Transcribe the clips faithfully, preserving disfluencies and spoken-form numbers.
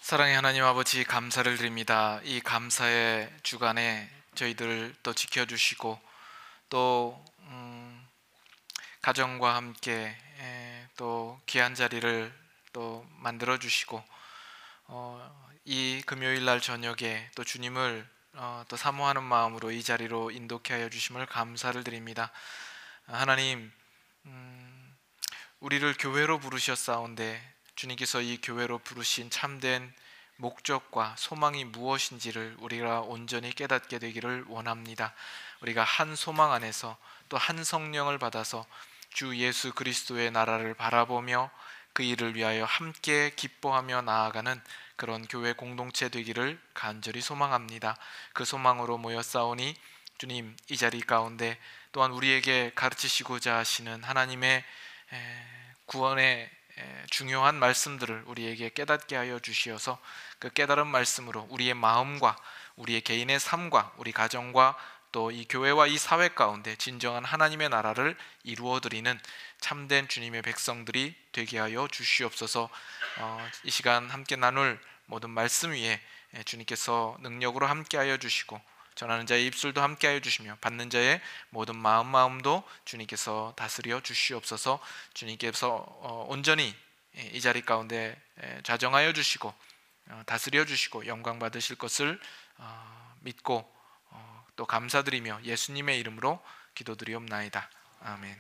사랑의 하나님 아버지, 감사를 드립니다. 이 감사의 주간에 저희들을 또 지켜주시고 또 음, 가정과 함께 에, 또 귀한 자리를 또 만들어 주시고 어, 이 금요일 날 저녁에 또 주님을 어, 또 사모하는 마음으로 이 자리로 인도케 하여 주심을 감사를 드립니다. 하나님, 음, 우리를 교회로 부르셨사온데 주님께서 이 교회로 부르신 참된 목적과 소망이 무엇인지를 우리가 온전히 깨닫게 되기를 원합니다. 우리가 한 소망 안에서 또 한 성령을 받아서 주 예수 그리스도의 나라를 바라보며 그 일을 위하여 함께 기뻐하며 나아가는 그런 교회 공동체 되기를 간절히 소망합니다. 그 소망으로 모여 싸우니 주님, 이 자리 가운데 또한 우리에게 가르치시고자 하시는 하나님의 구원의 중요한 말씀들을 우리에게 깨닫게 하여 주시어서 그 깨달은 말씀으로 우리의 마음과 우리의 개인의 삶과 우리 가정과 또 이 교회와 이 사회 가운데 진정한 하나님의 나라를 이루어드리는 참된 주님의 백성들이 되게 하여 주시옵소서. 어, 이 시간 함께 나눌 모든 말씀 위에 주님께서 능력으로 함께 하여 주시고 전하는 자의 입술도 함께 하여 주시며 받는 자의 모든 마음 마음도 주님께서 다스려 주시옵소서. 주님께서 온전히 이 자리 가운데 좌정하여 주시고 다스려 주시고 영광 받으실 것을 믿고 또 감사드리며 예수님의 이름으로 기도드리옵나이다. 아멘.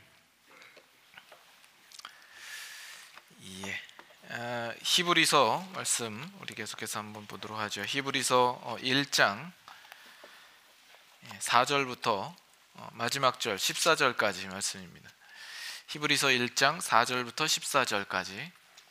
예. 어, 히브리서 말씀 우리 계속해서 한번 보도록 하죠. 히브리서 일 장 사 절부터 마지막 절 십사 절까지 말씀입니다. 히브리서 일 장 사 절부터 십사 절까지.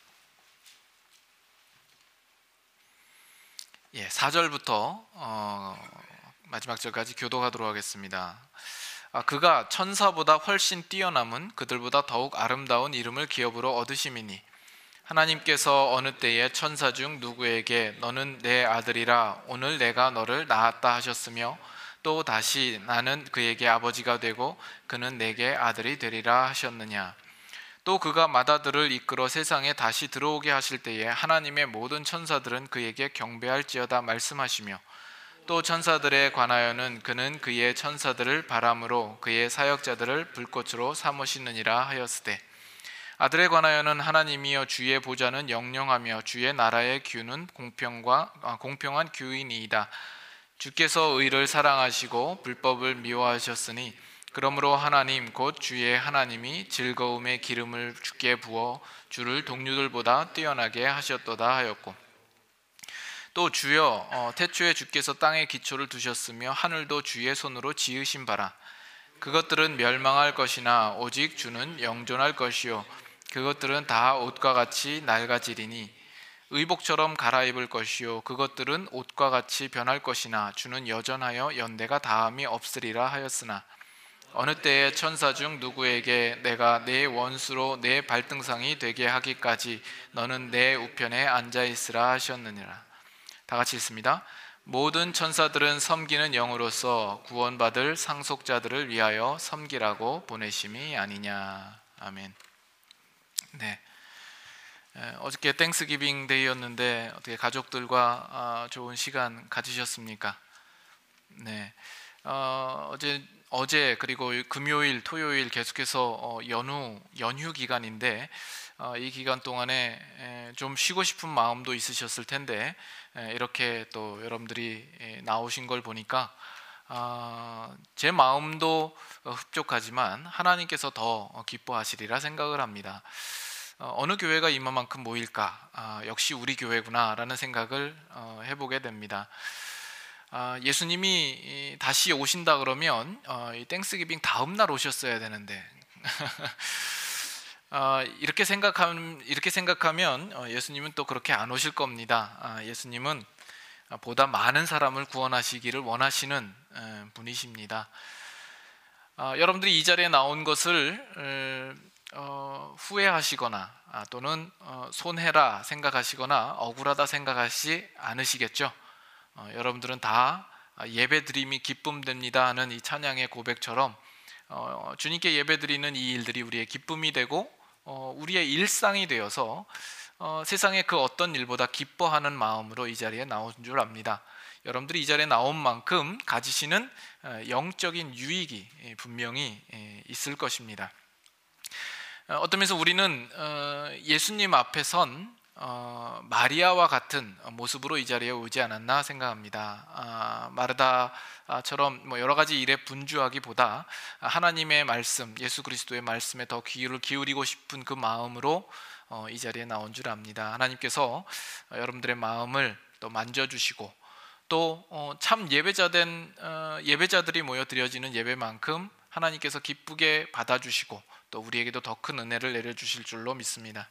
예, 사 절부터 어, 마지막 절까지 교독하도록 하겠습니다. 아, 그가 천사보다 훨씬 뛰어남은 그들보다 더욱 아름다운 이름을 기업으로 얻으심이니 하나님께서 어느 때에 천사 중 누구에게 너는 내 아들이라 오늘 내가 너를 낳았다 하셨으며 또 다시 나는 그에게 아버지가 되고 그는 내게 아들이 되리라 하셨느냐. 또 그가 맏아들을 이끌어 세상에 다시 들어오게 하실 때에 하나님의 모든 천사들은 그에게 경배할지어다 말씀하시며 또 천사들에 관하여는 그는 그의 천사들을 바람으로 그의 사역자들을 불꽃으로 삼으시느니라 하였으되 아들에 관하여는 하나님이여 주의 보좌는 영영하며 주의 나라의 규는 공평과 아, 공평한 규이니이다. 주께서 의를 사랑하시고 불법을 미워하셨으니 그러므로 하나님 곧 주의 하나님이 즐거움의 기름을 주께 부어 주를 동류들보다 뛰어나게 하셨도다 하였고 또 주여 어, 태초에 주께서 땅에 기초를 두셨으며 하늘도 주의 손으로 지으신 바라 그것들은 멸망할 것이나 오직 주는 영존할 것이요 그것들은 다 옷과 같이 낡아지리니 의복처럼 갈아입을 것이요 그것들은 옷과 같이 변할 것이나 주는 여전하여 연대가 다함이 없으리라 하였으나 어느 때에 천사 중 누구에게 내가 내 원수로 내 발등상이 되게 하기까지 너는 내 우편에 앉아있으라 하셨느니라. 다 같이 읽습니다. 모든 천사들은 섬기는 영으로서 구원받을 상속자들을 위하여 섬기라고 보내심이 아니냐. 아멘. 네. 어저께 땡스기빙 데이였는데 어떻게 가족들과 좋은 시간 가지셨습니까? 네. 어, 어제 어제 그리고 금요일, 토요일 계속해서 연휴 연휴 기간인데 이 기간 동안에 좀 쉬고 싶은 마음도 있으셨을 텐데 이렇게 또 여러분들이 나오신 걸 보니까 제 마음도 흡족하지만 하나님께서 더 기뻐하시리라 생각을 합니다. 어느 교회가 이만큼 모일까? 역시 우리 교회구나라는 생각을 해보게 됩니다. 예수님이 다시 오신다 그러면 이 땡스기빙 다음 날 오셨어야 되는데 이렇게 생각하면 이렇게 생각하면 예수님은 또 그렇게 안 오실 겁니다. 예수님은 보다 많은 사람을 구원하시기를 원하시는 분이십니다. 여러분들이 이 자리에 나온 것을 후회하시거나 또는 손해라 생각하시거나 억울하다 생각하시지 않으시겠죠? 어, 여러분들은 다 예배드림이 기쁨됩니다 하는 이 찬양의 고백처럼 어, 주님께 예배드리는 이 일들이 우리의 기쁨이 되고 어, 우리의 일상이 되어서 어, 세상의 그 어떤 일보다 기뻐하는 마음으로 이 자리에 나온 줄 압니다. 여러분들이 이 자리에 나온 만큼 가지시는 영적인 유익이 분명히 있을 것입니다. 어떤 면에서 우리는 예수님 앞에 선 마리아와 같은 모습으로 이 자리에 오지 않았나 생각합니다. 마르다처럼 뭐 여러 가지 일에 분주하기보다 하나님의 말씀, 예수 그리스도의 말씀에 더 귀를 기울이고 싶은 그 마음으로 이 자리에 나온 줄 압니다. 하나님께서 여러분들의 마음을 또 만져주시고 또 참 예배자된 예배자들이 모여 드려지는 예배만큼 하나님께서 기쁘게 받아주시고 또 우리에게도 더 큰 은혜를 내려주실 줄로 믿습니다.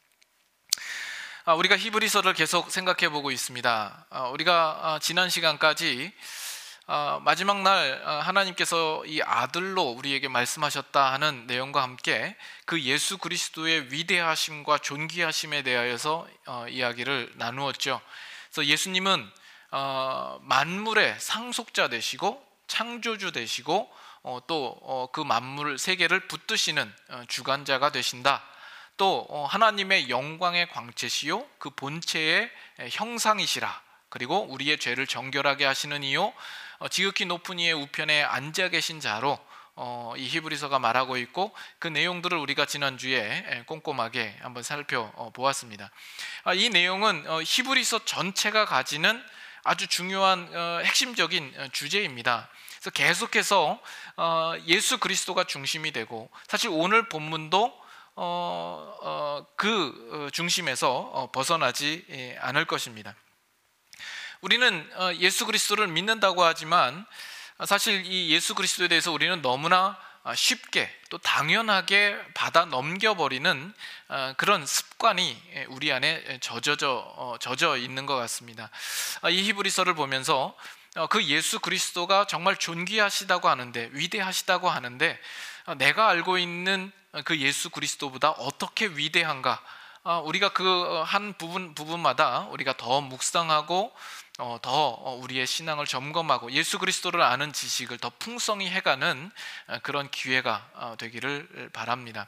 우리가 히브리서를 계속 생각해 보고 있습니다. 우리가 지난 시간까지 마지막 날 하나님께서 이 아들로 우리에게 말씀하셨다 하는 내용과 함께 그 예수 그리스도의 위대하심과 존귀하심에 대하여서 이야기를 나누었죠. 그래서 예수님은 만물의 상속자 되시고 창조주 되시고 또 그 만물 세계를 붙드시는 주관자가 되신다. 또 하나님의 영광의 광채시요 그 본체의 형상이시라. 그리고 우리의 죄를 정결하게 하시는 이요 지극히 높은 이의 우편에 앉아 계신 자로 이 히브리서가 말하고 있고, 그 내용들을 우리가 지난주에 꼼꼼하게 한번 살펴보았습니다. 이 내용은 히브리서 전체가 가지는 아주 중요한 핵심적인 주제입니다. 그래서 계속해서 예수 그리스도가 중심이 되고, 사실 오늘 본문도 어, 어, 그 중심에서 벗어나지 않을 것입니다. 우리는 예수 그리스도를 믿는다고 하지만 사실 이 예수 그리스도에 대해서 우리는 너무나 쉽게 또 당연하게 받아 넘겨버리는 그런 습관이 우리 안에 젖어져, 젖어 있는 것 같습니다. 이 히브리서를 보면서 그 예수 그리스도가 정말 존귀하시다고 하는데, 위대하시다고 하는데, 내가 알고 있는 그 예수 그리스도보다 어떻게 위대한가, 우리가 그 한 부분 부분마다 우리가 더 묵상하고 더 우리의 신앙을 점검하고 예수 그리스도를 아는 지식을 더 풍성히 해가는 그런 기회가 되기를 바랍니다.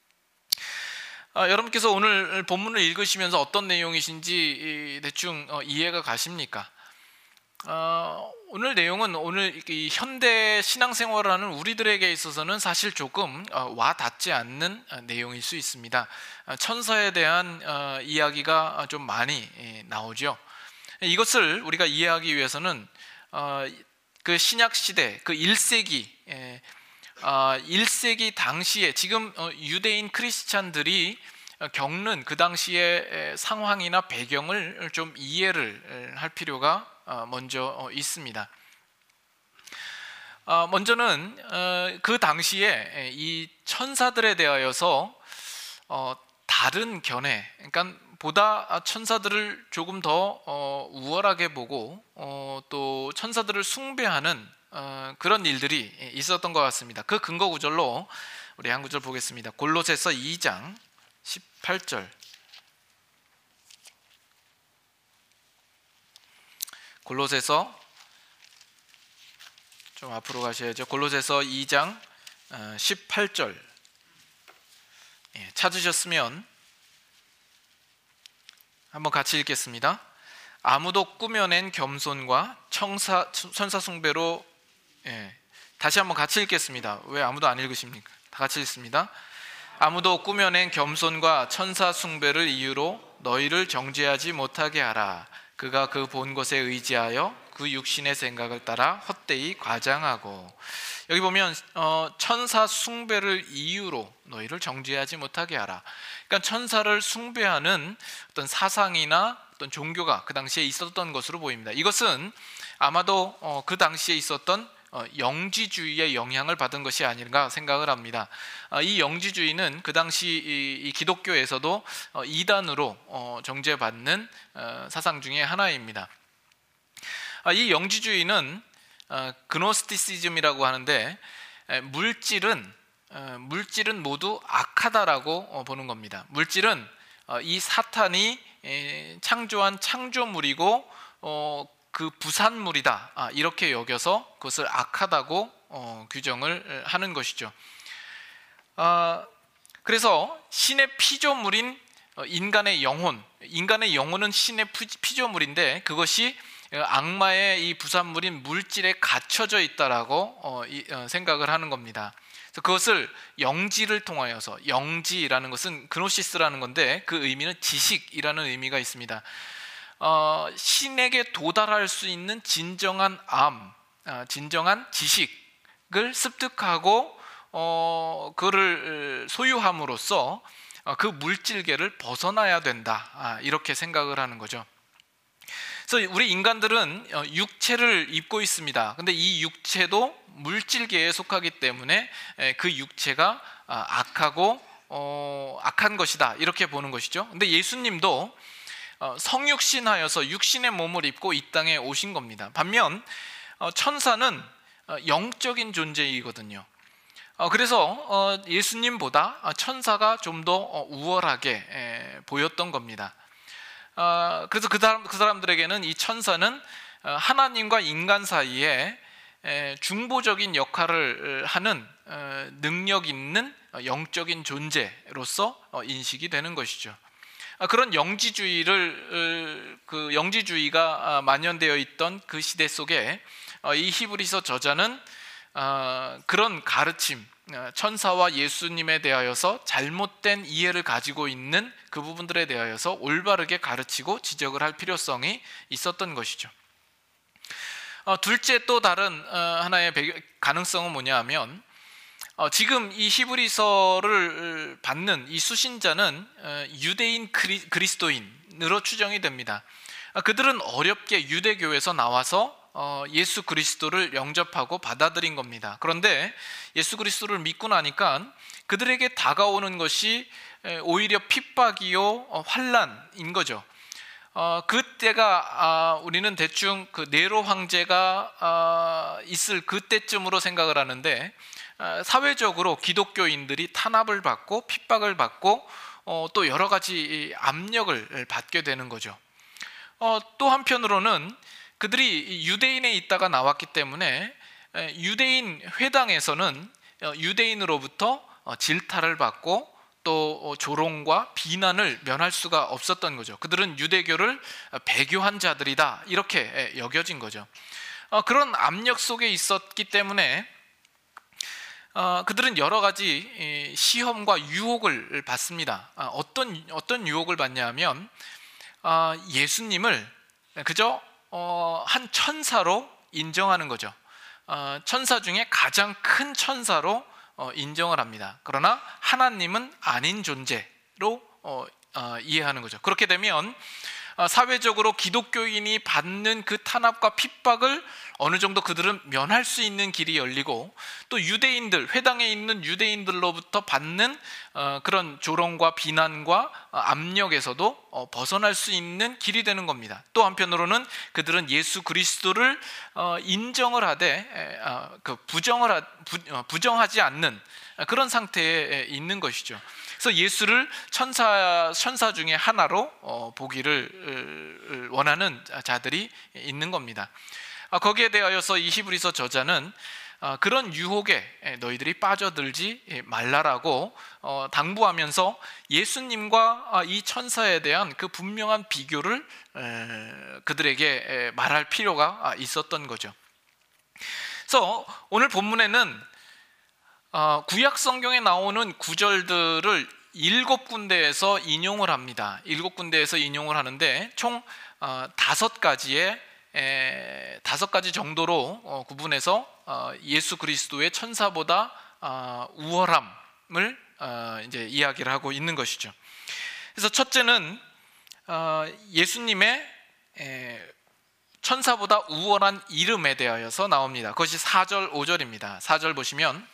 여러분께서 오늘 본문을 읽으시면서 어떤 내용이신지 대충 이해가 가십니까? 어, 오늘 내용은 오늘 이 현대 신앙생활을 하는 우리들에게 있어서는 사실 조금 어, 와 닿지 않는 어, 내용일 수 있습니다. 어, 천사에 대한 어, 이야기가 좀 많이 예, 나오죠. 이것을 우리가 이해하기 위해서는 어, 그 신약 시대 그 일 세기 예, 어, 일 세기 당시에 지금 어, 유대인 크리스찬들이 겪는 그 당시의 상황이나 배경을 좀 이해를 할 필요가 먼저 있습니다. 먼저는 그 당시에 이 천사들에 대하여서 다른 견해, 그러니까 보다 천사들을 조금 더 우월하게 보고 또 천사들을 숭배하는 그런 일들이 있었던 것 같습니다. 그 근거 구절로 우리 한 구절 보겠습니다. 골로새서 이 장 십팔 절. 골로새서 좀 앞으로 가셔야죠. 골로새서 이 장 십팔 절 찾으셨으면 한번 같이 읽겠습니다. 아무도 꾸며낸 겸손과 청사, 천사 숭배로 예, 다시 한번 같이 읽겠습니다. 왜 아무도 안 읽으십니까? 다 같이 읽습니다. 아무도 꾸며낸 겸손과 천사 숭배를 이유로 너희를 정죄하지 못하게 하라. 그가 그 본 것에 의지하여 그 육신의 생각을 따라 헛되이 과장하고. 여기 보면 어, 천사 숭배를 이유로 너희를 정죄하지 못하게 하라. 그러니까 천사를 숭배하는 어떤 사상이나 어떤 종교가 그 당시에 있었던 것으로 보입니다. 이것은 아마도 어, 그 당시에 있었던 어, 영지주의의 영향을 받은 것이 아닌가 생각을 합니다. 어, 이 영지주의는 그 당시 이, 이 기독교에서도 어, 이단으로 어, 정죄받는 어, 사상 중에 하나입니다. 어, 이 영지주의는 어, 그노스티시즘이라고 하는데 에, 물질은 어, 물질은 모두 악하다라고 어, 보는 겁니다. 물질은 어, 이 사탄이 에, 창조한 창조물이고 어, 그 부산물이다, 아, 이렇게 여겨서 그것을 악하다고 어, 규정을 하는 것이죠. 아, 그래서 신의 피조물인 인간의 영혼, 인간의 영혼은 신의 피조물인데 그것이 악마의 이 부산물인 물질에 갇혀져 있다라고 생각을 하는 겁니다. 그래서 그것을 영지를 통하여서, 영지라는 것은 그노시스라는 건데 그 의미는 지식이라는 의미가 있습니다. 어, 신에게 도달할 수 있는 진정한 암, 진정한 지식을 습득하고 어, 그를 소유함으로써 그 물질계를 벗어나야 된다, 이렇게 생각을 하는 거죠. 그래서 우리 인간들은 육체를 입고 있습니다. 근데 이 육체도 물질계에 속하기 때문에 그 육체가 악하고 어, 악한 것이다, 이렇게 보는 것이죠. 근데 예수님도 성육신하여서 육신의 몸을 입고 이 땅에 오신 겁니다. 반면 천사는 영적인 존재이거든요. 그래서 예수님보다 천사가 좀 더 우월하게 보였던 겁니다. 그래서 그, 사람, 그 사람들에게는 이 천사는 하나님과 인간 사이에 중보적인 역할을 하는 능력 있는 영적인 존재로서 인식이 되는 것이죠. 그런 영지주의를 그 영지주의가 만연되어 있던 그 시대 속에 이 히브리서 저자는 그런 가르침, 천사와 예수님에 대하여서 잘못된 이해를 가지고 있는 그 부분들에 대하여서 올바르게 가르치고 지적을 할 필요성이 있었던 것이죠. 둘째, 또 다른 하나의 가능성은 뭐냐 하면 지금 이 히브리서를 받는 이 수신자는 유대인 그리스도인으로 추정이 됩니다. 그들은 어렵게 유대교에서 나와서 예수 그리스도를 영접하고 받아들인 겁니다. 그런데 예수 그리스도를 믿고 나니까 그들에게 다가오는 것이 오히려 핍박이요 환난인 거죠. 어, 그때가 어, 우리는 대충 그 네로 황제가 어, 있을 그때쯤으로 생각을 하는데 어, 사회적으로 기독교인들이 탄압을 받고 핍박을 받고 어, 또 여러 가지 압력을 받게 되는 거죠. 어, 또 한편으로는 그들이 유대인에 있다가 나왔기 때문에 유대인 회당에서는 유대인으로부터 질타를 받고 또 조롱과 비난을 면할 수가 없었던 거죠. 그들은 유대교를 배교한 자들이다, 이렇게 여겨진 거죠. 그런 압력 속에 있었기 때문에 그들은 여러 가지 시험과 유혹을 받습니다. 어떤 어떤 유혹을 받냐 하면 예수님을 그저 한 천사로 인정하는 거죠. 천사 중에 가장 큰 천사로 인정을 합니다. 그러나 하나님은 아닌 존재로 이해하는 거죠. 그렇게 되면 사회적으로 기독교인이 받는 그 탄압과 핍박을 어느 정도 그들은 면할 수 있는 길이 열리고, 또 유대인들, 회당에 있는 유대인들로부터 받는 그런 조롱과 비난과 압력에서도 벗어날 수 있는 길이 되는 겁니다. 또 한편으로는 그들은 예수 그리스도를 인정을 하되 부정을 부정하지 않는 그런 상태에 있는 것이죠. 그래서 예수를 천사 천사 중에 하나로 어, 보기를 원하는 자들이 있는 겁니다. 아, 거기에 대하여서 이 히브리서 저자는 아, 그런 유혹에 너희들이 빠져들지 말라라고 어, 당부하면서 예수님과 아, 이 천사에 대한 그 분명한 비교를 에, 그들에게 에, 말할 필요가 있었던 거죠. 그래서 오늘 본문에는 어, 구약 성경에 나오는 구절들을 일곱 군데에서 인용을 합니다. 일곱 군데에서 인용을 하는데 총 어, 다섯 가지의 에, 다섯 가지 정도로 어, 구분해서 어, 예수 그리스도의 천사보다 어, 우월함을 어, 이제 이야기를 하고 있는 것이죠. 그래서 첫째는 어, 예수님의 에, 천사보다 우월한 이름에 대하여서 나옵니다. 그것이 사 절 오 절입니다. 사 절 보시면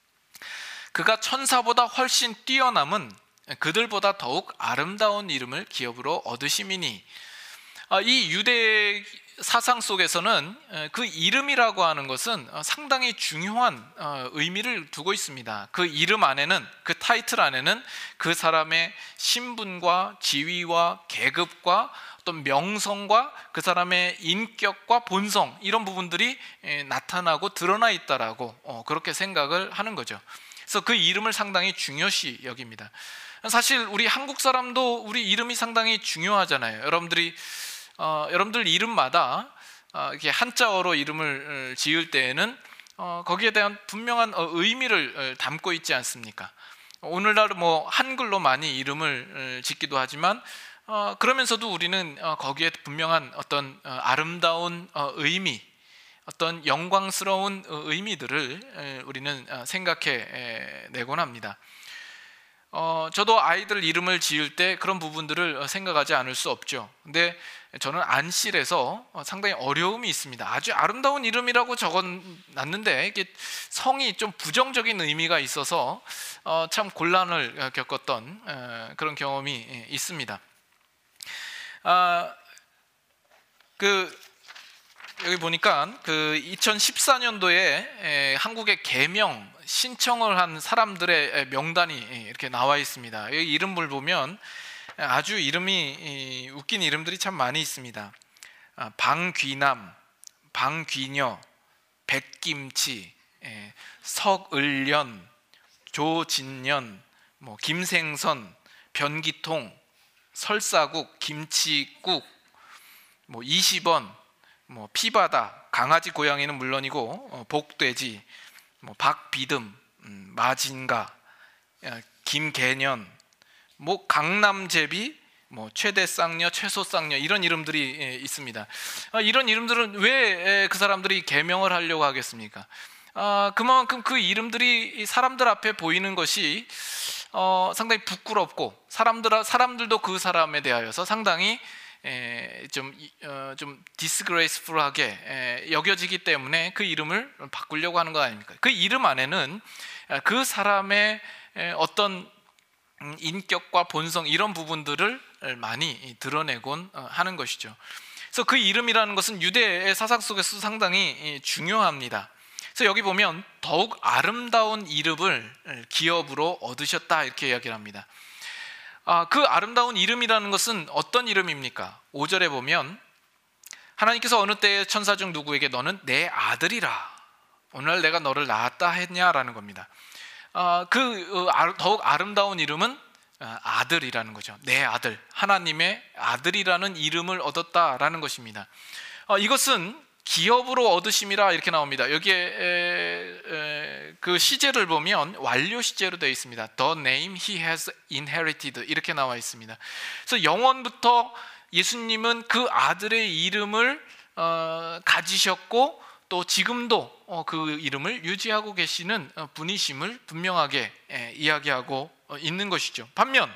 그가 천사보다 훨씬 뛰어남은 그들보다 더욱 아름다운 이름을 기업으로 얻으심이니. 이 유대 사상 속에서는 그 이름이라고 하는 것은 상당히 중요한 의미를 두고 있습니다. 그 이름 안에는, 그 타이틀 안에는 그 사람의 신분과 지위와 계급과 어떤 명성과 그 사람의 인격과 본성, 이런 부분들이 나타나고 드러나 있다라고 그렇게 생각을 하는 거죠. 그래서 그 이름을 상당히 중요시 여깁니다. 사실 우리 한국 사람도 우리 이름이 상당히 중요하잖아요. 여러분들이 어, 여러분들 이름마다 어, 이렇게 한자어로 이름을 지을 때에는 어, 거기에 대한 분명한 어, 의미를 담고 있지 않습니까? 오늘날 뭐 한글로 많이 이름을 짓기도 하지만 어, 그러면서도 우리는 어, 거기에 분명한 어떤 어, 아름다운 어, 의미, 어떤 영광스러운 어, 의미들을 에, 우리는 어, 생각해 에, 내곤 합니다. 어, 저도 아이들 이름을 지을 때 그런 부분들을 생각하지 않을 수 없죠. 근데 저는 안실에서 상당히 어려움이 있습니다. 아주 아름다운 이름이라고 적어놨는데 이게 성이 좀 부정적인 의미가 있어서 어, 참 곤란을 겪었던 어, 그런 경험이 있습니다. 아, 그 여기 보니까 그 이천십사 년도에 한국의 개명 신청을 한 사람들의 명단이 이렇게 나와 있습니다. 이 이름을 보면 아주 이름이 웃긴 이름들이 참 많이 있습니다. 방귀남, 방귀녀, 백김치, 석을련, 조진년, 뭐 김생선, 변기통, 설사국, 김치국, 뭐 이십 원, 뭐 피바다, 강아지 고양이는 물론이고 어, 복돼지, 뭐 박비듬, 음, 마진가, 김개년, 뭐 강남제비, 뭐 최대쌍녀, 최소쌍녀 이런 이름들이 예, 있습니다. 아, 이런 이름들은 왜 그 사람들이 개명을 하려고 하겠습니까? 아, 그만큼 그 이름들이 사람들 앞에 보이는 것이 어, 상당히 부끄럽고 사람들 사람들도 그 사람에 대하여서 상당히 에, 좀, 어, 좀 disgraceful하게 에, 여겨지기 때문에 그 이름을 바꾸려고 하는 거 아닙니까? 그 이름 안에는 그 사람의 에, 어떤 인격과 본성 이런 부분들을 많이 드러내곤 하는 것이죠. 그래서 그 이름이라는 것은 유대의 사상 속에서 상당히 중요합니다. 그래서 여기 보면 더욱 아름다운 이름을 기업으로 얻으셨다 이렇게 이야기를 합니다. 아, 그 아름다운 이름이라는 것은 어떤 이름입니까? 오 절에 보면 하나님께서 어느 때에 천사 중 누구에게 너는 내 아들이라 오늘 내가 너를 낳았다 했냐라는 겁니다. 아, 그 더욱 아름다운 이름은 아들이라는 거죠. 내 아들, 하나님의 아들이라는 이름을 얻었다라는 것입니다. 아, 이것은 기업으로 얻으심이라 이렇게 나옵니다. 여기에 에, 에, 그 시제를 보면 완료 시제로 되어 있습니다. The name he has inherited 이렇게 나와 있습니다. 그래서 영원부터 예수님은 그 아들의 이름을 어, 가지셨고 또 지금도 어, 그 이름을 유지하고 계시는 어, 분이심을 분명하게 에, 이야기하고 어, 있는 것이죠. 반면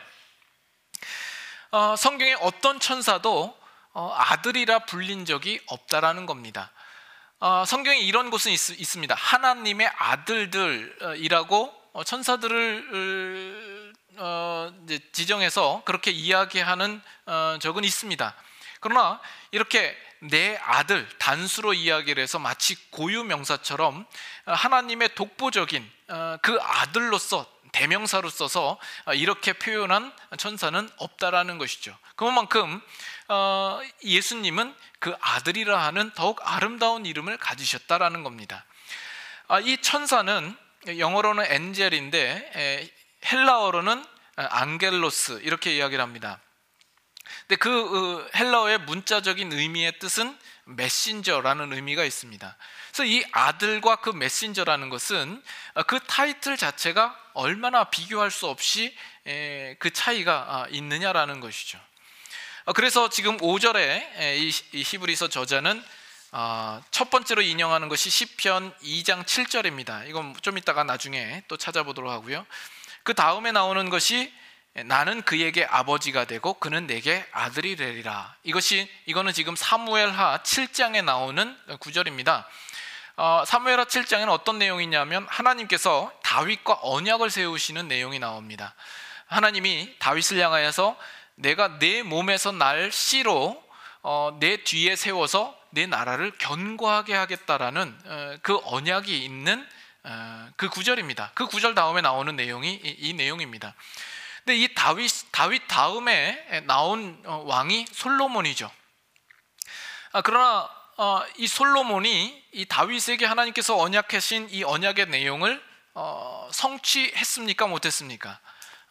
어, 성경에 어떤 천사도 어, 아들이라 불린 적이 없다라는 겁니다. 어, 성경에 이런 곳은 있, 있습니다. 하나님의 아들들이라고 어, 천사들을 어, 이제 지정해서 그렇게 이야기하는 어, 적은 있습니다. 그러나 이렇게 내 아들 단수로 이야기를 해서 마치 고유명사처럼 하나님의 독보적인 어, 그 아들로서 대명사로 써서 이렇게 표현한 천사는 없다라는 것이죠. 그만큼 어, 예수님은 그 아들이라 하는 더욱 아름다운 이름을 가지셨다라는 겁니다. 아, 이 천사는 영어로는 엔젤인데 에, 헬라어로는 앙겔로스 이렇게 이야기를 합니다. 근데 그 헬라어의 문자적인 의미의 뜻은 메신저라는 의미가 있습니다. 그래서 이 아들과 그 메신저라는 것은 그 타이틀 자체가 얼마나 비교할 수 없이 그 차이가 있느냐라는 것이죠. 그래서 지금 오 절에 이 히브리서 저자는 첫 번째로 인용하는 것이 시편 이 장 칠 절입니다. 이건 좀 이따가 나중에 또 찾아보도록 하고요. 그 다음에 나오는 것이 나는 그에게 아버지가 되고 그는 내게 아들이 되리라. 이것이 이거는 지금 사무엘하 칠 장에 나오는 구절입니다. 어, 사무엘하 칠 장에는 어떤 내용이냐면 하나님께서 다윗과 언약을 세우시는 내용이 나옵니다. 하나님이 다윗을 향하여서 내가 내 몸에서 날 씨로 어, 내 뒤에 세워서 내 나라를 견고하게 하겠다라는 어, 그 언약이 있는 어, 그 구절입니다. 그 구절 다음에 나오는 내용이 이, 이 내용입니다. 근데 이 다윗, 다윗 다음에 나온 왕이 솔로몬이죠. 아, 그러나 어, 이 솔로몬이 이 다윗에게 하나님께서 언약하신 이 언약의 내용을 어, 성취했습니까? 못했습니까?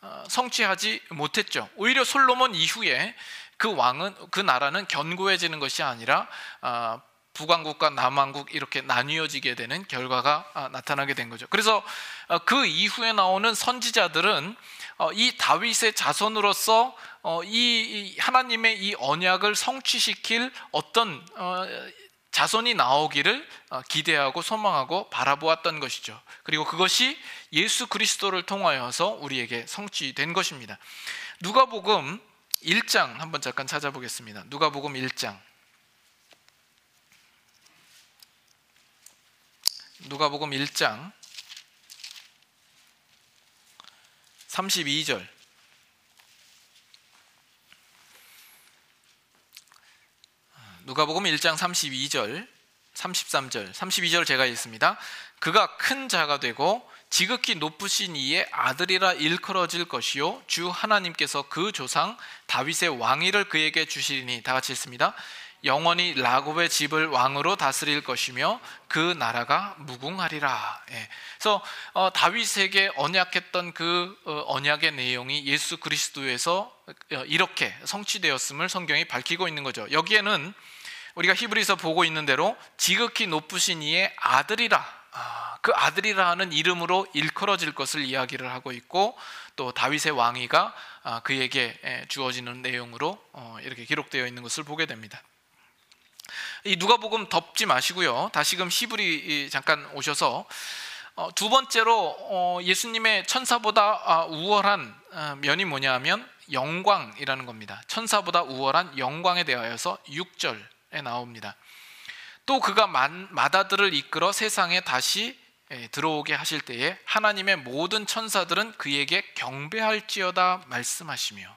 성취하지 못했죠. 오히려 솔로몬 이후에 그 왕은, 그 나라는 견고해지는 것이 아니라 북왕국과 남왕국 이렇게 나뉘어지게 되는 결과가 나타나게 된 거죠. 그래서 그 이후에 나오는 선지자들은 이 다윗의 자손으로서 이 하나님의 이 언약을 성취시킬 어떤 자손이 나오기를 기대하고 소망하고 바라보았던 것이죠. 그리고 그것이 예수 그리스도를 통하여서 우리에게 성취된 것입니다. 누가복음 일 장 한번 잠깐 찾아보겠습니다. 누가복음 일 장, 누가복음 일 장 삼십이 절. 누가복음 일 장 삼십이 절, 삼십삼 절, 삼십이 절 제가 읽습니다. 그가 큰 자가 되고 지극히 높으신 이의 아들이라 일컬어질 것이요 주 하나님께서 그 조상 다윗의 왕위를 그에게 주시리니. 다 같이 읽습니다. 영원히 야곱의 집을 왕으로 다스릴 것이며 그 나라가 무궁하리라. 예. 그래서 어, 다윗에게 언약했던 그 어, 언약의 내용이 예수 그리스도에서 어, 이렇게 성취되었음을 성경이 밝히고 있는 거죠. 여기에는 우리가 히브리서 보고 있는 대로 지극히 높으신 이의 아들이라, 아, 그 아들이라 하는 이름으로 일컬어질 것을 이야기를 하고 있고, 또 다윗의 왕위가 아, 그에게 주어지는 내용으로 어, 이렇게 기록되어 있는 것을 보게 됩니다. 이 누가복음 덮지 마시고요, 다시금 히브리 잠깐 오셔서 어, 두 번째로 어, 예수님의 천사보다 아, 우월한 아, 면이 뭐냐 하면 영광이라는 겁니다. 천사보다 우월한 영광에 대하여서 육 절에 나옵니다. 또 그가 마다들을 이끌어 세상에 다시 들어오게 하실 때에 하나님의 모든 천사들은 그에게 경배할지어다 말씀하시며,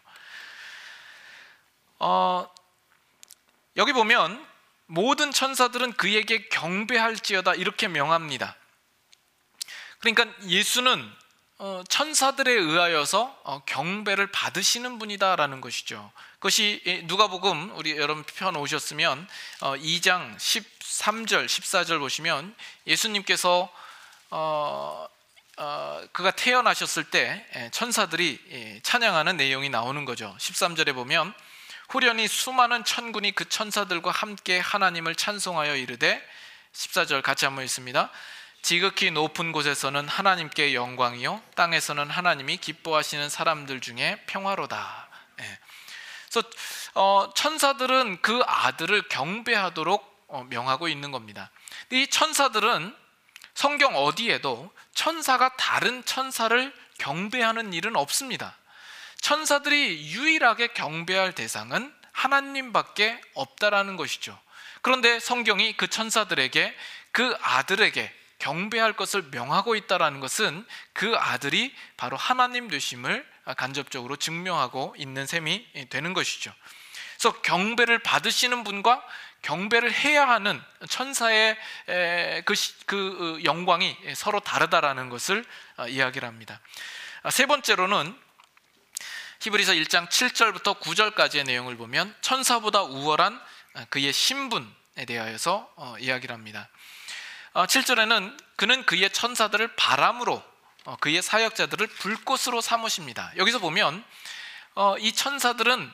어, 여기 보면 모든 천사들은 그에게 경배할지어다 이렇게 명합니다. 그러니까 예수는 천사들에 의하여서 경배를 받으시는 분이다라는 것이죠. 그것이 누가복음, 우리 여러분 편 오셨으면 이 장 십삼 절 십사 절 보시면 예수님께서 어, 어, 그가 태어나셨을 때 천사들이 찬양하는 내용이 나오는 거죠. 십삼 절에 보면 후련히 수많은 천군이 그 천사들과 함께 하나님을 찬송하여 이르되, 십사 절 같이 한번 읽습니다. 지극히 높은 곳에서는 하나님께 영광이요 땅에서는 하나님이 기뻐하시는 사람들 중에 평화로다. 예. 그래서 어, 천사들은 그 아들을 경배하도록 어, 명하고 있는 겁니다. 이 천사들은 성경 어디에도 천사가 다른 천사를 경배하는 일은 없습니다. 천사들이 유일하게 경배할 대상은 하나님밖에 없다라는 것이죠. 그런데 성경이 그 천사들에게, 그 아들에게 경배할 것을 명하고 있다는 것은 그 아들이 바로 하나님 되심을 간접적으로 증명하고 있는 셈이 되는 것이죠. 그래서 경배를 받으시는 분과 경배를 해야 하는 천사의 그, 그 영광이 서로 다르다라는 것을 이야기를 합니다. 세 번째로는 히브리서 일 장 칠 절부터 구 절까지의 내용을 보면 천사보다 우월한 그의 신분에 대하여서 이야기를 합니다. 칠 절에는 그는 그의 천사들을 바람으로, 그의 사역자들을 불꽃으로 삼으십니다. 여기서 보면 이 천사들은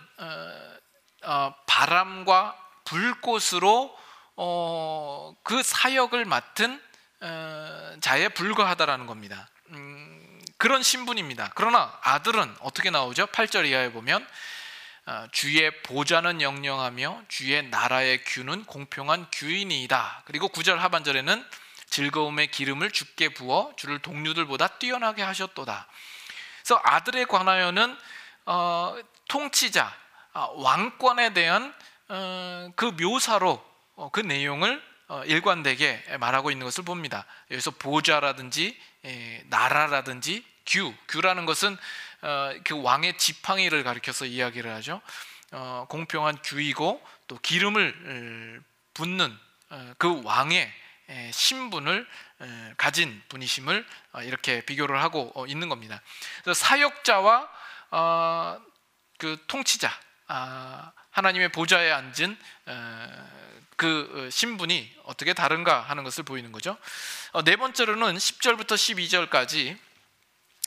바람과 불꽃으로 그 사역을 맡은 자에 불과하다라는 겁니다. 그런 신분입니다. 그러나 아들은 어떻게 나오죠? 팔 절 이하에 보면 주의 보좌는 영영하며 주의 나라의 규는 공평한 규이니이다. 그리고 구 절 하반절에는 즐거움의 기름을 주께 부어 주를 동료들보다 뛰어나게 하셨도다. 그래서 아들에 관하여는 어, 통치자, 어, 왕권에 대한 어, 그 묘사로 어, 그 내용을 어, 일관되게 말하고 있는 것을 봅니다. 여기서 보좌라든지 에, 나라라든지 규, 규라는 것은 어, 그 왕의 지팡이를 가리켜서 이야기를 하죠. 어, 공평한 규이고 또 기름을 붓는 어, 그 왕의 에, 신분을 에, 가진 분이심을 어, 이렇게 비교를 하고 어, 있는 겁니다. 그래서 사역자와 어, 그 통치자, 아, 하나님의 보좌에 앉은 어, 그 신분이 어떻게 다른가 하는 것을 보이는 거죠. 어, 네 번째로는 십 절부터 십이 절까지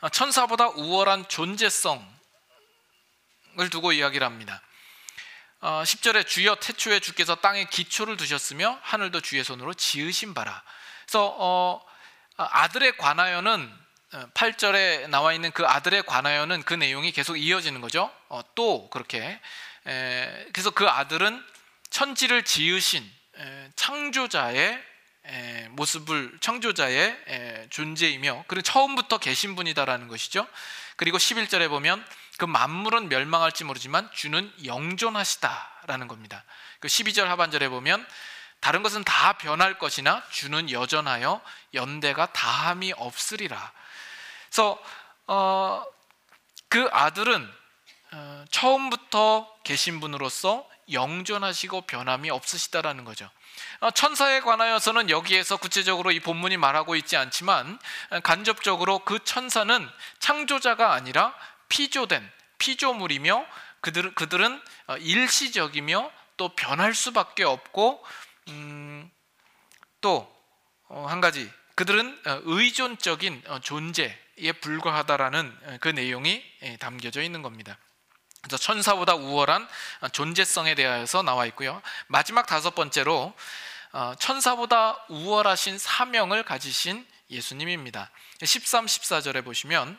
천사보다 우월한 존재성을 두고 이야기를 합니다. 십 절에 주여 태초에 주께서 땅에 기초를 두셨으며 하늘도 주의 손으로 지으신 바라. 그래서 어, 아들에 관하여는 팔 절에 나와 있는 그 아들에 관하여는 그 내용이 계속 이어지는 거죠. 어, 또 그렇게 에, 그래서 그 아들은 천지를 지으신 에, 창조자의 에, 모습을 창조자의 에, 존재이며 그리고 처음부터 계신 분이다라는 것이죠. 그리고 십일 절에 보면 그 만물은 멸망할지 모르지만 주는 영존하시다라는 겁니다. 그 십이 절 하반절에 보면 다른 것은 다 변할 것이나 주는 여전하여 연대가 다함이 없으리라. 그래서 어, 그 아들은 어, 처음부터 계신 분으로서 영존하시고 변함이 없으시다라는 거죠. 어, 천사에 관하여서는 여기에서 구체적으로 이 본문이 말하고 있지 않지만 간접적으로 그 천사는 창조자가 아니라 피조된 피조물이며 그들, 그들은 일시적이며 또 변할 수밖에 없고 음, 또 한 가지 그들은 의존적인 존재에 불과하다라는 그 내용이 담겨져 있는 겁니다. 그래서 천사보다 우월한 존재성에 대하여서 나와 있고요. 마지막 다섯 번째로 천사보다 우월하신 사명을 가지신 예수님입니다. 십삼, 십사 절에 보시면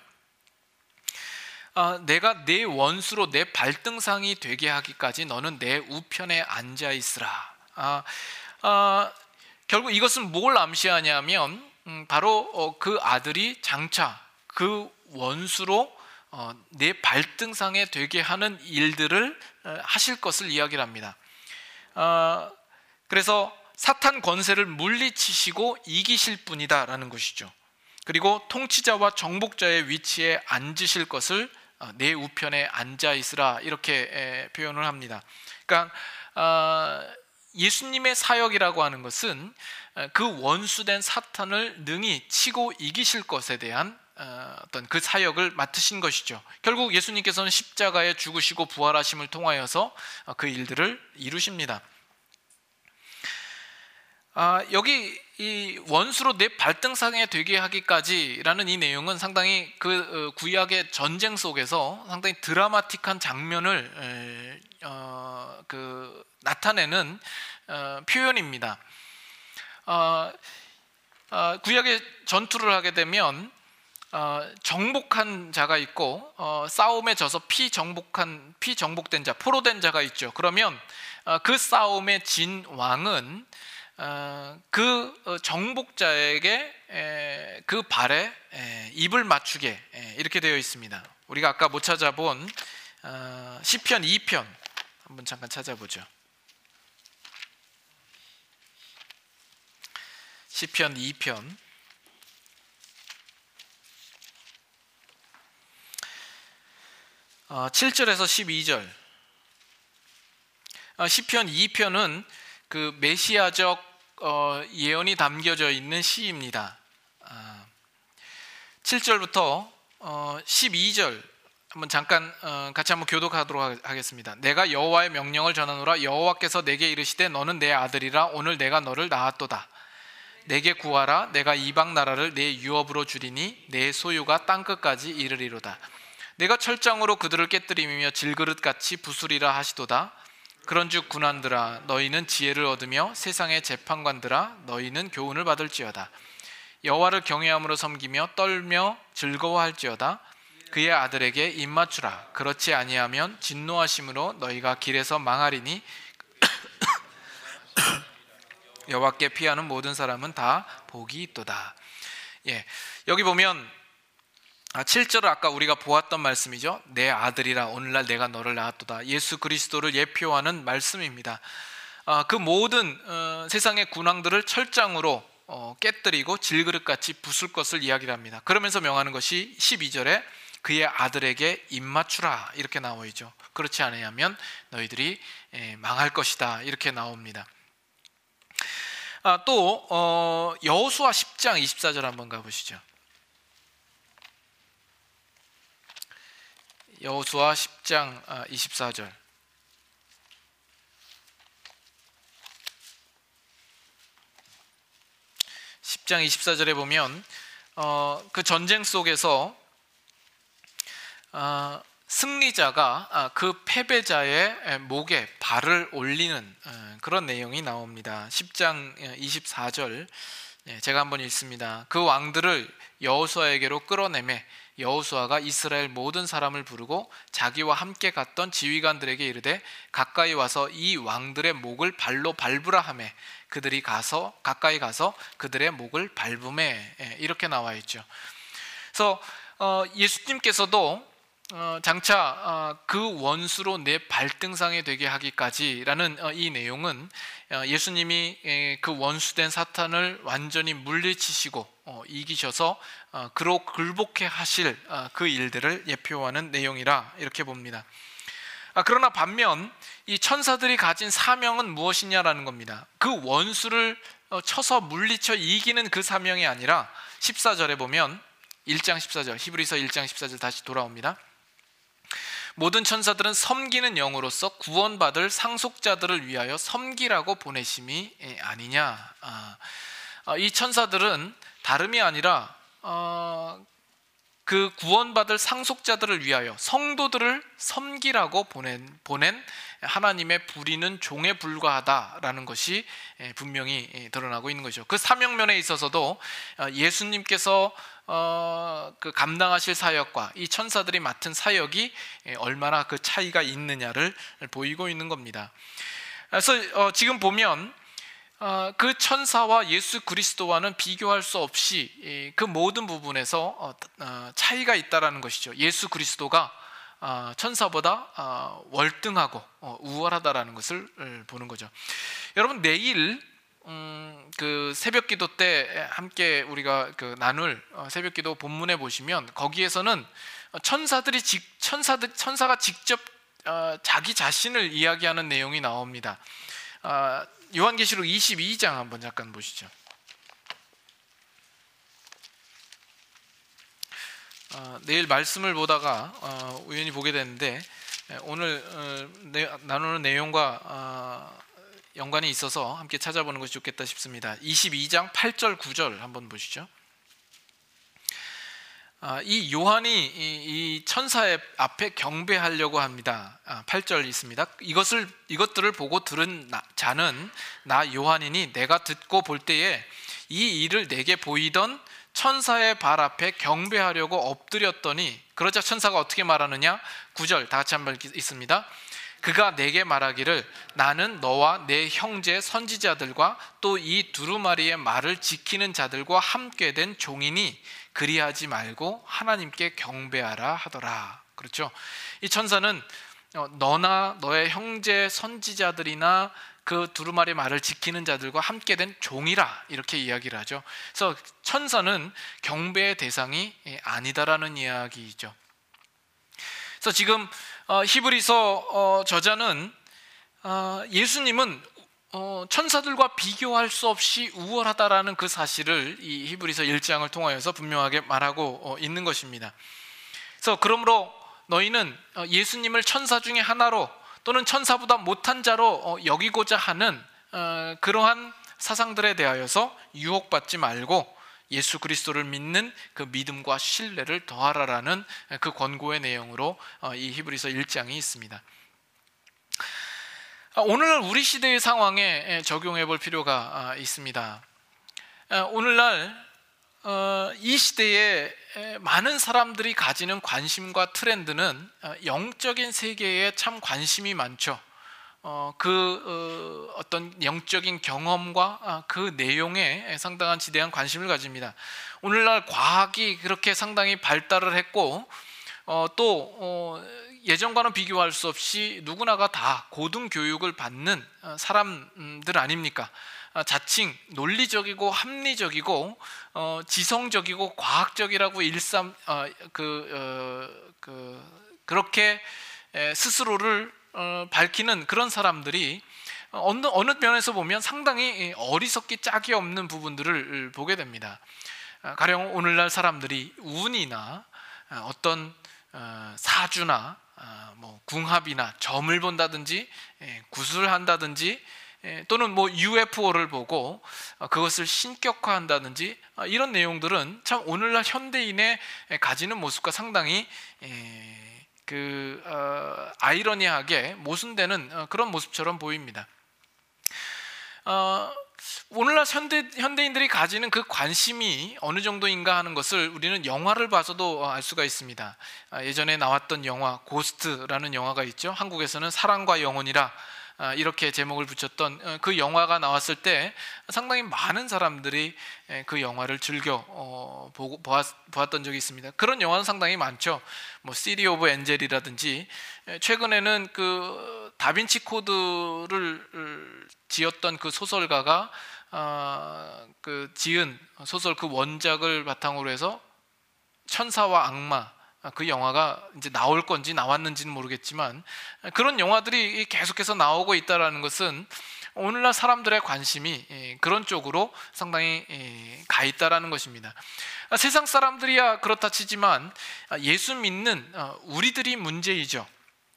내가 내 원수로 내 발등상이 되게 하기까지 너는 내 우편에 앉아 있으라. 아, 아, 결국 이것은 뭘 암시하냐면 음, 바로 어, 그 아들이 장차 그 원수로 어, 내 발등상에 되게 하는 일들을 어, 하실 것을 이야기를 합니다. 어, 그래서 사탄 권세를 물리치시고 이기실 분이다라는 것이죠. 그리고 통치자와 정복자의 위치에 앉으실 것을 어, 내 우편에 앉아 있으라 이렇게 에, 표현을 합니다. 그러니까 어, 예수님의 사역이라고 하는 것은 그 원수된 사탄을 능히 치고 이기실 것에 대한 어떤 그 사역을 맡으신 것이죠. 결국 예수님께서는 십자가에 죽으시고 부활하심을 통하여서 그 일들을 이루십니다. 아, 여기 이 원수로 내 발등상에 되게 하기까지라는 이 내용은 상당히 그 구약의 전쟁 속에서 상당히 드라마틱한 장면을 어, 그 나타내는 어, 표현입니다. 어, 어, 구약의 전투를 하게 되면 어, 정복한 자가 있고 어, 싸움에 져서 피정복한 피정복된 자, 포로된 자가 있죠. 그러면 어, 그 싸움에 진 왕은 어, 그 정복자에게 에, 그 발에 에, 입을 맞추게 에, 이렇게 되어 있습니다. 우리가 아까 못 찾아본 어, 시편 이 편 한번 잠깐 찾아보죠. 시편 이 편 어, 칠 절에서 십이 절. 어, 시편 이 편은 그 메시아적 어, 예언이 담겨져 있는 시입니다. 어, 칠 절부터 어, 십이 절 한번 잠깐 어, 같이 한번 교독하도록 하겠습니다. 내가 여호와의 명령을 전하노라. 여호와께서 내게 이르시되 너는 내 아들이라. 오늘 내가 너를 낳았도다. 내게 구하라. 내가 이방 나라를 내 유업으로 주리니 내 소유가 땅끝까지 이르리로다. 내가 철장으로 그들을 깨뜨리며 질그릇같이 부수리라 하시도다. 그런즉 군관들아 너희는 지혜를 얻으며 세상의 재판관들아 너희는 교훈을 받을지어다. 여호와를 경외함으로 섬기며 떨며 즐거워할지어다. 그의 아들에게 입맞추라. 그렇지 아니하면 진노하심으로 너희가 길에서 망하리니 여호와께 피하는 모든 사람은 다 복이 있도다. 예, 여기 보면 칠 절을 아까 우리가 보았던 말씀이죠. 내 아들이라 오늘날 내가 너를 낳았도다. 예수 그리스도를 예표하는 말씀입니다. 그 모든 세상의 군왕들을 철장으로 깨뜨리고 질그릇같이 부술 것을 이야기를 합니다. 그러면서 명하는 것이 십이 절에 그의 아들에게 입맞추라 이렇게 나와 있죠. 그렇지 않으면 너희들이 망할 것이다 이렇게 나옵니다. 또 여호수아 십 장 이십사 절 한번 가보시죠. 여호수아 십 장 이십사 절. 십 장 이십사 절에 보면 어, 그 전쟁 속에서 어, 승리자가 그 패배자의 목에 발을 올리는 그런 내용이 나옵니다. 십 장 이십사 절 제가 한번 읽습니다. 그 왕들을 여호수아에게로 끌어내매 여호수아가 이스라엘 모든 사람을 부르고 자기와 함께 갔던 지휘관들에게 이르되 가까이 와서 이 왕들의 목을 발로 밟으라 하매 그들이 가서 가까이 가서 그들의 목을 밟음에, 이렇게 나와 있죠. 그래서 어, 예수님께서도 어, 장차 어, 그 원수로 내 발등상이 되게 하기까지라는 어, 이 내용은 어, 예수님이 에, 그 원수된 사탄을 완전히 물리치시고 어, 이기셔서 어, 그로 굴복해 하실 어, 그 일들을 예표하는 내용이라 이렇게 봅니다. 아, 그러나 반면 이 천사들이 가진 사명은 무엇이냐라는 겁니다. 그 원수를 어, 쳐서 물리쳐 이기는 그 사명이 아니라 십사 절에 보면 일 장 십사 절, 히브리서 일 장 십사 절 다시 돌아옵니다. 모든 천사들은 섬기는 영으로서 구원받을 상속자들을 위하여 섬기라고 보내심이 아니냐. 아, 이 천사들은 다름이 아니라 어, 그 구원받을 상속자들을 위하여 성도들을 섬기라고 보낸, 보낸 하나님의 부리는 종에 불과하다라는 것이 분명히 드러나고 있는 것이죠. 그 사명면에 있어서도 예수님께서 어, 그 감당하실 사역과 이 천사들이 맡은 사역이 얼마나 그 차이가 있느냐를 보이고 있는 겁니다. 그래서 어, 지금 보면 어, 그 천사와 예수 그리스도와는 비교할 수 없이 그 모든 부분에서 어, 어, 차이가 있다라는 것이죠. 예수 그리스도가 어, 천사보다 어, 월등하고 어, 우월하다라는 것을 보는 거죠. 여러분, 내일 음, 그 새벽기도 때 함께 우리가 그 나눌 어, 새벽기도 본문에 보시면 거기에서는 천사들이 직, 천사들 천사가 직접 어, 자기 자신을 이야기하는 내용이 나옵니다. 어, 요한계시록 이십이 장 한번 잠깐 보시죠. 어, 내일 말씀을 보다가 어, 우연히 보게 됐는데 오늘 어, 내, 나누는 내용과 어, 연관이 있어서 함께 찾아보는 것이 좋겠다 싶습니다. 이십이 장 팔 절 구 절 한번 보시죠. 아, 이 요한이 이, 이 천사의 앞에 경배하려고 합니다. 아, 팔 절 있습니다. 이것을 이것들을 보고 들은 나, 자는 나 요한이니 내가 듣고 볼 때에 이 일을 내게 보이던 천사의 발 앞에 경배하려고 엎드렸더니, 그러자 천사가 어떻게 말하느냐? 구 절 다 같이 한번 있습니다. 그가 내게 말하기를 나는 너와 내 형제 선지자들과 또 이 두루마리의 말을 지키는 자들과 함께 된 종이니 그리하지 말고 하나님께 경배하라 하더라. 그렇죠? 이 천사는 너나 너의 형제 선지자들이나 그 두루마리 말을 지키는 자들과 함께 된 종이라, 이렇게 이야기를 하죠. 그래서 천사는 경배의 대상이 아니다라는 이야기이죠. 그래서 지금 히브리서 저자는 예수님은 천사들과 비교할 수 없이 우월하다라는 그 사실을 이 히브리서 일 장을 통하여서 분명하게 말하고 있는 것입니다. 그래서 그러므로 너희는 예수님을 천사 중에 하나로 또는 천사보다 못한 자로 여기고자 하는 그러한 사상들에 대하여서 유혹받지 말고 예수 그리스도를 믿는 그 믿음과 신뢰를 더하라라는 그 권고의 내용으로 이 히브리서 일 장이 있습니다. 오늘날 우리 시대의 상황에 적용해 볼 필요가 있습니다. 오늘날 이 시대에 많은 사람들이 가지는 관심과 트렌드는 영적인 세계에 참 관심이 많죠. 어, 그 어, 어떤 영적인 경험과 아, 그 내용에 상당한 지대한 관심을 가집니다. 오늘날 과학이 그렇게 상당히 발달을 했고 어, 또 어, 예전과는 비교할 수 없이 누구나가 다 고등교육을 받는 사람들 아닙니까? 자칭 논리적이고 합리적이고 어, 지성적이고 과학적이라고 일삼 어, 그, 어, 그 그렇게 스스로를 어, 밝히는 그런 사람들이 어느, 어느 면에서 보면 상당히 어리석기 짝이 없는 부분들을 보게 됩니다. 가령 오늘날 사람들이 운이나 어떤 사주나 뭐 궁합이나 점을 본다든지 구슬한다든지 또는 뭐 유에프오를 보고 그것을 신격화한다든지 이런 내용들은 참 오늘날 현대인의 가지는 모습과 상당히 그 아이러니하게 모순되는 그런 모습처럼 보입니다. 어, 오늘날 현대, 현대인들이 가지는 그 관심이 어느 정도인가 하는 것을 우리는 영화를 봐서도 알 수가 있습니다. 예전에 나왔던 영화 고스트라는 영화가 있죠. 한국에서는 사랑과 영혼이라 이렇게 제목을 붙였던 그 영화가 나왔을 때 상당히 많은 사람들이 그 영화를 즐겨 보고 보았던 적이 있습니다. 그런 영화는 상당히 많죠. 뭐 시티 오브 엔젤이라든지 최근에는 그 다빈치 코드를 지었던 그 소설가가 그 지은 소설 그 원작을 바탕으로 해서 천사와 악마, 그 영화가 이제 나올 건지 나왔는지는 모르겠지만 그런 영화들이 계속해서 나오고 있다는 것은 오늘날 사람들의 관심이 그런 쪽으로 상당히 가 있다는 것입니다. 세상 사람들이야 그렇다 치지만 예수 믿는 우리들이 문제이죠.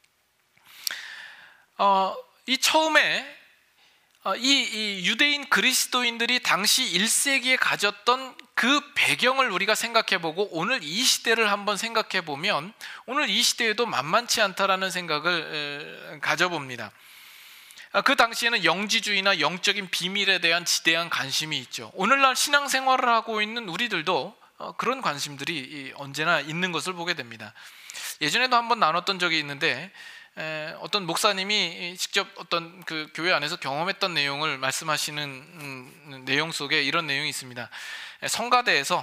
어, 이 처음에 이, 이 유대인 그리스도인들이 당시 일 세기에 가졌던 그 배경을 우리가 생각해보고 오늘 이 시대를 한번 생각해보면 오늘 이 시대에도 만만치 않다라는 생각을 가져봅니다. 그 당시에는 영지주의나 영적인 비밀에 대한 지대한 관심이 있죠. 오늘날 신앙생활을 하고 있는 우리들도 그런 관심들이 언제나 있는 것을 보게 됩니다. 예전에도 한번 나눴던 적이 있는데 어떤 목사님이 직접 어떤 그 교회 안에서 경험했던 내용을 말씀하시는 내용 속에 이런 내용이 있습니다. 성가대에서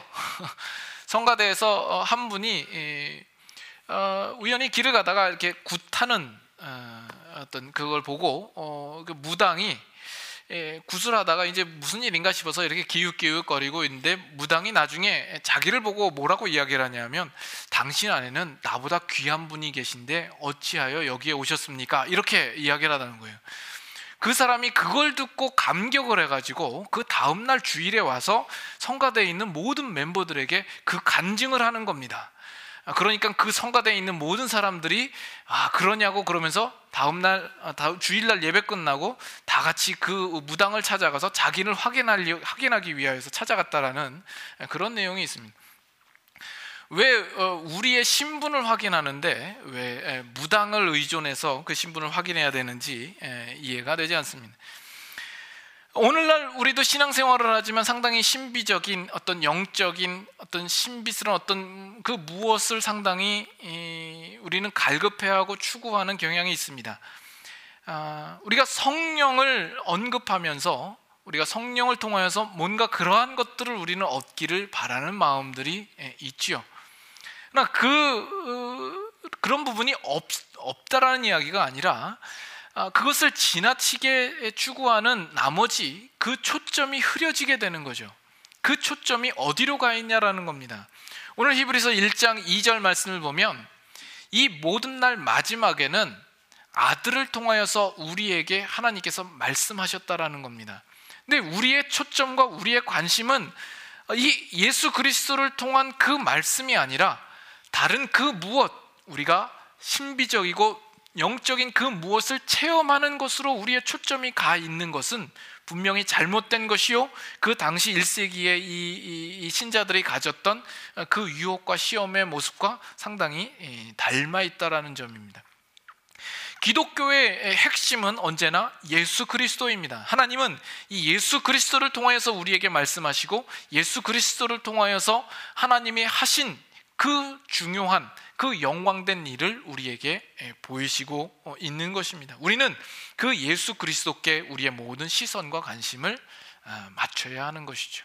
성가대에서 한 분이 우연히 길을 가다가 이렇게 굿하는 어떤 그걸 보고 그 무당이 구슬하다가 이제 무슨 일인가 싶어서 이렇게 기웃기웃거리고 있는데 무당이 나중에 자기를 보고 뭐라고 이야기를 하냐면 당신 안에는 나보다 귀한 분이 계신데 어찌하여 여기에 오셨습니까? 이렇게 이야기를 하다는 거예요. 그 사람이 그걸 듣고 감격을 해가지고 그 다음날 주일에 와서 성가대에 있는 모든 멤버들에게 그 간증을 하는 겁니다. 그러니까 그 성가대에 있는 모든 사람들이 아 그러냐고 그러면서 다음날 주일날 예배 끝나고 다 같이 그 무당을 찾아가서 자기를 확인하려, 확인하기 위하여서 찾아갔다라는 그런 내용이 있습니다. 왜 우리의 신분을 확인하는데 왜 무당을 의존해서 그 신분을 확인해야 되는지 이해가 되지 않습니다. 오늘날 우리도 신앙생활을 하지만 상당히 신비적인 어떤 영적인 어떤 신비스러운 어떤 그 무엇을 상당히 우리는 갈급해하고 추구하는 경향이 있습니다. 우리가 성령을 언급하면서 우리가 성령을 통하여서 뭔가 그러한 것들을 우리는 얻기를 바라는 마음들이 있지요. 그러나 그 그런 부분이 없, 없다라는 이야기가 아니라 그것을 지나치게 추구하는 나머지 그 초점이 흐려지게 되는 거죠. 그 초점이 어디로 가 있냐라는 겁니다. 오늘 히브리서 일 장 이 절 말씀을 보면 이 모든 날 마지막에는 아들을 통하여서 우리에게 하나님께서 말씀하셨다라는 겁니다. 근데 우리의 초점과 우리의 관심은 이 예수 그리스도를 통한 그 말씀이 아니라 다른 그 무엇, 우리가 신비적이고 영적인 그 무엇을 체험하는 것으로 우리의 초점이 가 있는 것은 분명히 잘못된 것이요, 그 당시 일 세기의 이, 이, 이 신자들이 가졌던 그 유혹과 시험의 모습과 상당히 닮아 있다라는 점입니다. 기독교의 핵심은 언제나 예수 그리스도입니다. 하나님은 이 예수 그리스도를 통하여서 우리에게 말씀하시고 예수 그리스도를 통하여서 하나님이 하신 그 중요한 그 영광된 일을 우리에게 보이시고 있는 것입니다. 우리는 그 예수 그리스도께 우리의 모든 시선과 관심을 맞춰야 하는 것이죠.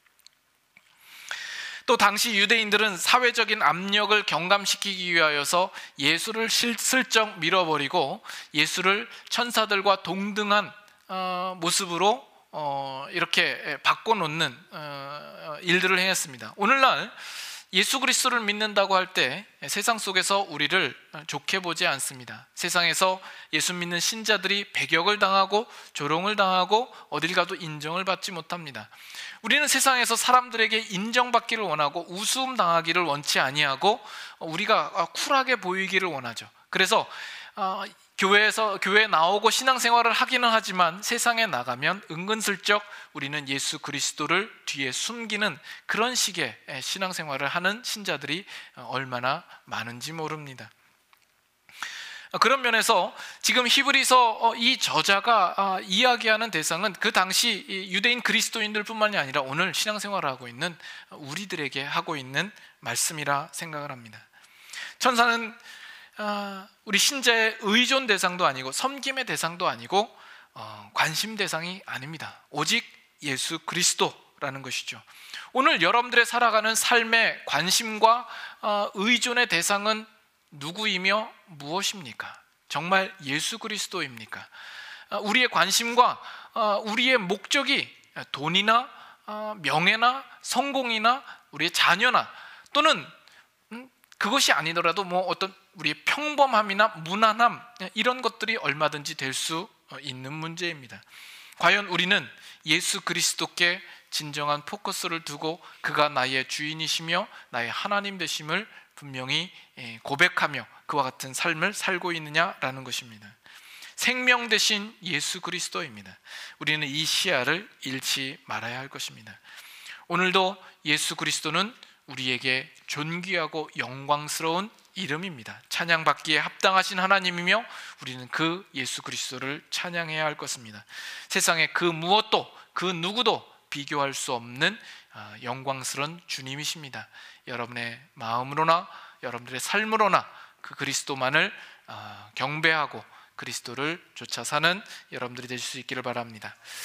또 당시 유대인들은 사회적인 압력을 경감시키기 위하여서 예수를 슬쩍 밀어버리고 예수를 천사들과 동등한 모습으로 이렇게 바꿔놓는 일들을 행했습니다. 오늘날 예수 그리스도를 믿는다고 할 때 세상 속에서 우리를 좋게 보지 않습니다. 세상에서 예수 믿는 신자들이 배격을 당하고 조롱을 당하고 어딜 가도 인정을 받지 못합니다. 우리는 세상에서 사람들에게 인정받기를 원하고 우스움 당하기를 원치 아니하고 우리가 쿨하게 보이기를 원하죠. 그래서 어, 교회에서 교회에 나오고 신앙생활을 하기는 하지만 세상에 나가면 은근슬쩍 우리는 예수 그리스도를 뒤에 숨기는 그런 식의 신앙생활을 하는 신자들이 얼마나 많은지 모릅니다. 그런 면에서 지금 히브리서 이 저자가 이야기하는 대상은 그 당시 유대인 그리스도인들 뿐만이 아니라 오늘 신앙생활을 하고 있는 우리들에게 하고 있는 말씀이라 생각을 합니다. 천사는 우리 신자의 의존 대상도 아니고 섬김의 대상도 아니고 관심 대상이 아닙니다. 오직 예수 그리스도라는 것이죠. 오늘 여러분들의 살아가는 삶의 관심과 의존의 대상은 누구이며 무엇입니까? 정말 예수 그리스도입니까? 우리의 관심과 우리의 목적이 돈이나 명예나 성공이나 우리의 자녀나 또는 그것이 아니더라도 뭐 어떤 우리의 평범함이나 무난함 이런 것들이 얼마든지 될 수 있는 문제입니다. 과연 우리는 예수 그리스도께 진정한 포커스를 두고 그가 나의 주인이시며 나의 하나님 되심을 분명히 고백하며 그와 같은 삶을 살고 있느냐라는 것입니다. 생명 되신 예수 그리스도입니다. 우리는 이 시야를 잃지 말아야 할 것입니다. 오늘도 예수 그리스도는 우리에게 존귀하고 영광스러운 이름입니다. 찬양받기에 합당하신 하나님이며 우리는 그 예수 그리스도를 찬양해야 할 것입니다. 세상의 그 무엇도 그 누구도 비교할 수 없는 영광스러운 주님이십니다. 여러분의 마음으로나 여러분들의 삶으로나 그 그리스도만을 경배하고 그리스도를 쫓아 사는 여러분들이 되실 수 있기를 바랍니다.